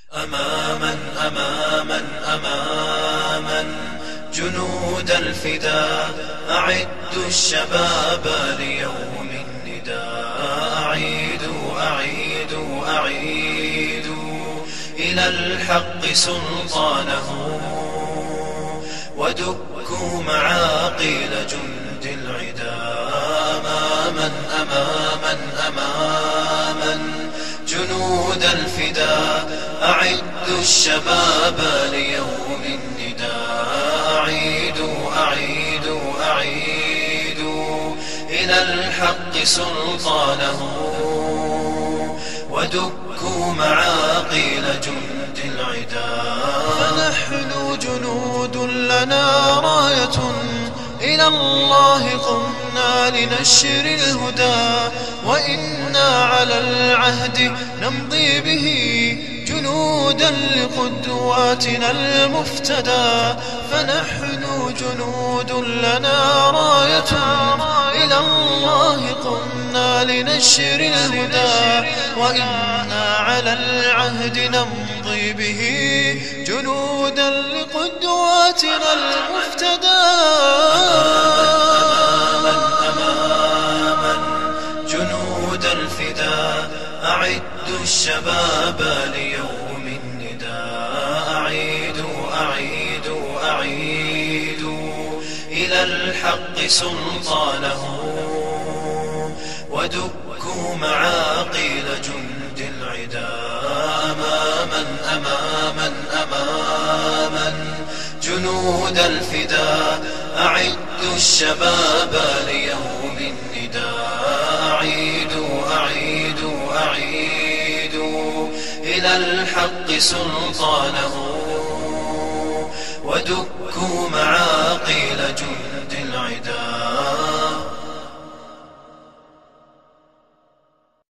أماما أماما أماما جنود الفداء، أعدوا الشباب ليوم النداء. أعيدوا أعيدوا أعيدوا إلى الحق سلطانه، ودكوا معاقيل جند العدا. أماما أماما أماما جنود الفداء، أعدوا الشباب ليوم النداء. أعيدوا أعيدوا أعيدوا إلى الحق سلطانه، ودكوا معاقيل جند العدا. فنحن جنود لنا راية، إلى الله قمنا لنشر الهدى، وإنا على العهد نمضي به جنودا لقدواتنا المفتدى. فنحن جنود لنا راية، إلى الله قمنا لنشر الهدى، وإنا على العهد نمضي به جنودا لقدواتنا المفتدى. أماما جنود الفداء، أعدوا الشباب ليوم النداء. أعيدوا أعيدوا أعيدوا إلى الحق سلطانه، ودكوا معاقيل جند العدا. أماما أماما أماما جنود الفداء، أعدوا الشباب ليوم النداء. أعيدوا أعيدوا أعيدوا إلى الحق سلطانه، ودكوا معاقيل جند العدا.